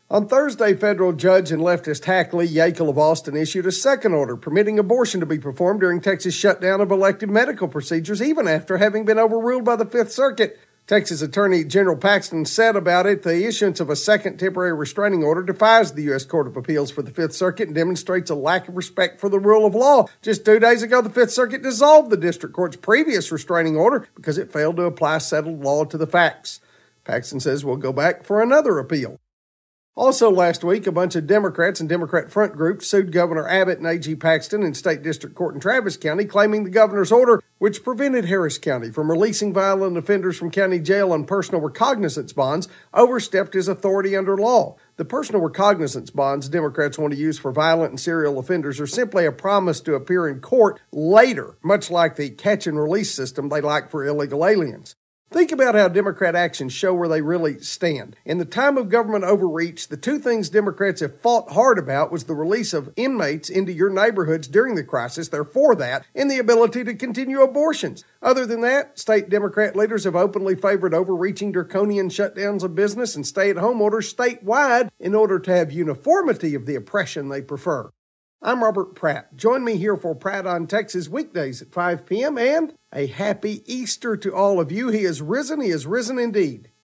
On Thursday, federal judge and leftist hack Lee Yackel of Austin issued a second order permitting abortion to be performed during Texas' shutdown of elective medical procedures, even after having been overruled by the Fifth Circuit. Texas Attorney General Paxton said about it, the issuance of a second temporary restraining order defies the U.S. Court of Appeals for the Fifth Circuit and demonstrates a lack of respect for the rule of law. Just 2 days ago, the Fifth Circuit dissolved the district court's previous restraining order because it failed to apply settled law to the facts. Paxton says we'll go back for another appeal. Also last week, a bunch of Democrats and Democrat front groups sued Governor Abbott and A.G. Paxton in State District Court in Travis County, claiming the governor's order, which prevented Harris County from releasing violent offenders from county jail on personal recognizance bonds, overstepped his authority under law. The personal recognizance bonds Democrats want to use for violent and serial offenders are simply a promise to appear in court later, much like the catch and release system they like for illegal aliens. Think about how Democrat actions show where they really stand. In the time of government overreach, the 2 things Democrats have fought hard about was the release of inmates into your neighborhoods during the crisis, they're for that, and the ability to continue abortions. Other than that, state Democrat leaders have openly favored overreaching draconian shutdowns of business and stay-at-home orders statewide in order to have uniformity of the oppression they prefer. I'm Robert Pratt. Join me here for Pratt on Texas weekdays at 5 p.m. and a happy Easter to all of you. He is risen indeed.